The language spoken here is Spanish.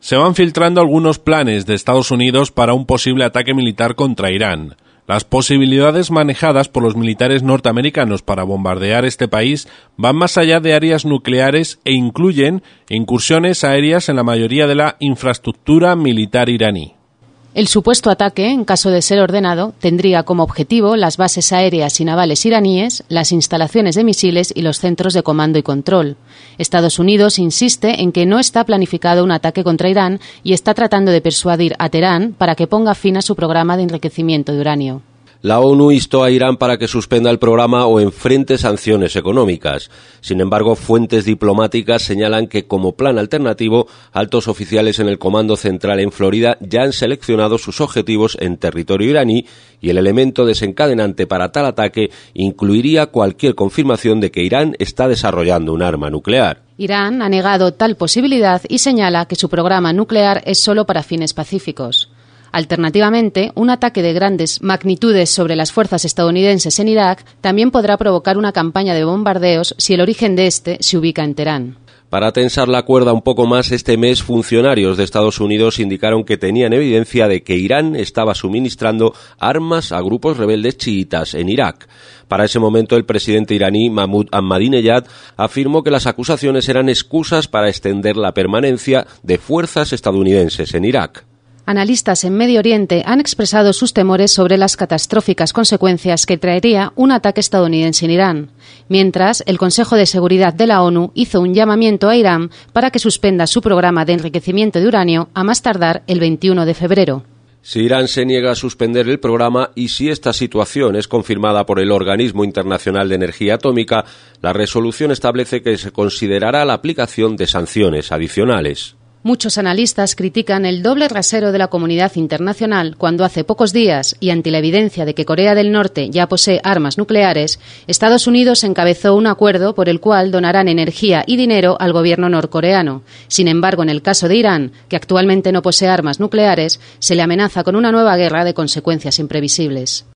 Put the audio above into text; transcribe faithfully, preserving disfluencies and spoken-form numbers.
Se van filtrando algunos planes de Estados Unidos para un posible ataque militar contra Irán. Las posibilidades manejadas por los militares norteamericanos para bombardear este país van más allá de áreas nucleares e incluyen incursiones aéreas en la mayoría de la infraestructura militar iraní. El supuesto ataque, en caso de ser ordenado, tendría como objetivo las bases aéreas y navales iraníes, las instalaciones de misiles y los centros de comando y control. Estados Unidos insiste en que no está planificado un ataque contra Irán y está tratando de persuadir a Teherán para que ponga fin a su programa de enriquecimiento de uranio. La ONU instó a Irán para que suspenda el programa o enfrente sanciones económicas. Sin embargo, fuentes diplomáticas señalan que, como plan alternativo, altos oficiales en el Comando Central en Florida ya han seleccionado sus objetivos en territorio iraní y el elemento desencadenante para tal ataque incluiría cualquier confirmación de que Irán está desarrollando un arma nuclear. Irán ha negado tal posibilidad y señala que su programa nuclear es solo para fines pacíficos. Alternativamente, un ataque de grandes magnitudes sobre las fuerzas estadounidenses en Irak también podrá provocar una campaña de bombardeos si el origen de este se ubica en Teherán. Para tensar la cuerda un poco más, este mes funcionarios de Estados Unidos indicaron que tenían evidencia de que Irán estaba suministrando armas a grupos rebeldes chiitas en Irak. Para ese momento, el presidente iraní Mahmoud Ahmadinejad afirmó que las acusaciones eran excusas para extender la permanencia de fuerzas estadounidenses en Irak. Analistas en Medio Oriente han expresado sus temores sobre las catastróficas consecuencias que traería un ataque estadounidense en Irán, mientras el Consejo de Seguridad de la ONU hizo un llamamiento a Irán para que suspenda su programa de enriquecimiento de uranio a más tardar el veintiuno de febrero. Si Irán se niega a suspender el programa y si esta situación es confirmada por el Organismo Internacional de Energía Atómica, la resolución establece que se considerará la aplicación de sanciones adicionales. Muchos analistas critican el doble rasero de la comunidad internacional cuando hace pocos días, y ante la evidencia de que Corea del Norte ya posee armas nucleares, Estados Unidos encabezó un acuerdo por el cual donarán energía y dinero al gobierno norcoreano. Sin embargo, en el caso de Irán, que actualmente no posee armas nucleares, se le amenaza con una nueva guerra de consecuencias imprevisibles.